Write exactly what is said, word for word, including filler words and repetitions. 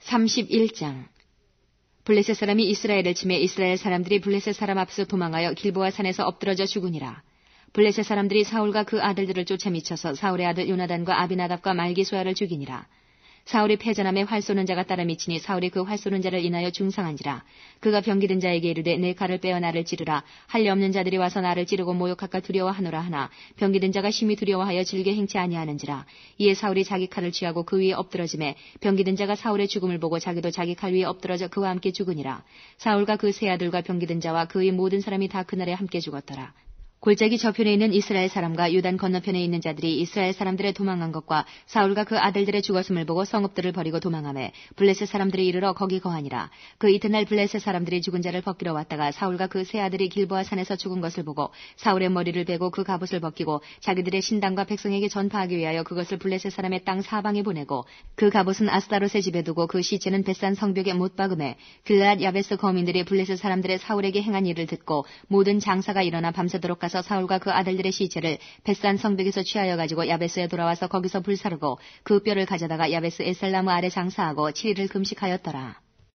삼십일 장. 블레셋 사람이 이스라엘을 치매 이스라엘 사람들이 블레셋 사람 앞에서 도망하여 길보아 산에서 엎드러져 죽으니라. 블레셋 사람들이 사울과 그 아들들을 쫓아 미쳐서 사울의 아들 요나단과 아비나답과 말기수아를 죽이니라. 사울이 패전함에 활 쏘는 자가 따라 미치니 사울이 그 활 쏘는 자를 인하여 중상한지라. 그가 병기든 자에게 이르되 내 칼을 빼어 나를 찌르라. 할례 없는 자들이 와서 나를 찌르고 모욕할까 두려워하노라 하나 병기든 자가 심히 두려워하여 질게 행치 아니하는지라. 이에 사울이 자기 칼을 취하고 그 위에 엎드러짐에 병기든 자가 사울의 죽음을 보고 자기도 자기 칼 위에 엎드러져 그와 함께 죽으니라. 사울과 그 세 아들과 병기든 자와 그의 모든 사람이 다 그날에 함께 죽었더라. 골짜기 저편에 있는 이스라엘 사람과 요단 건너편에 있는 자들이 이스라엘 사람들의 도망한 것과 사울과 그 아들들의 죽었음을 보고 성읍들을 버리고 도망하매 블레셋 사람들이 이르러 거기 거하니라. 그 이튿날 블레셋 사람들이 죽은 자를 벗기러 왔다가 사울과 그 세 아들이 길보아 산에서 죽은 것을 보고 사울의 머리를 베고 그 갑옷을 벗기고 자기들의 신당과 백성에게 전파하기 위하여 그것을 블레셋 사람의 땅 사방에 보내고 그 갑옷은 아스타롯의 집에 두고 그 시체는 벳산 성벽에 못 박음에 길르앗 야베스 거민들이 블레셋 사람들의 사울에게 행한 일을 듣고 모든 장사가 일어나 밤새도록 가서 사울과 그 아들들의 시체를 벳산 성벽에서 취하여 가지고 야베스에 돌아와서 거기서 불사르고 그 뼈를 가져다가 야베스 에살나무 아래 장사하고 칠 일을 금식하였더라.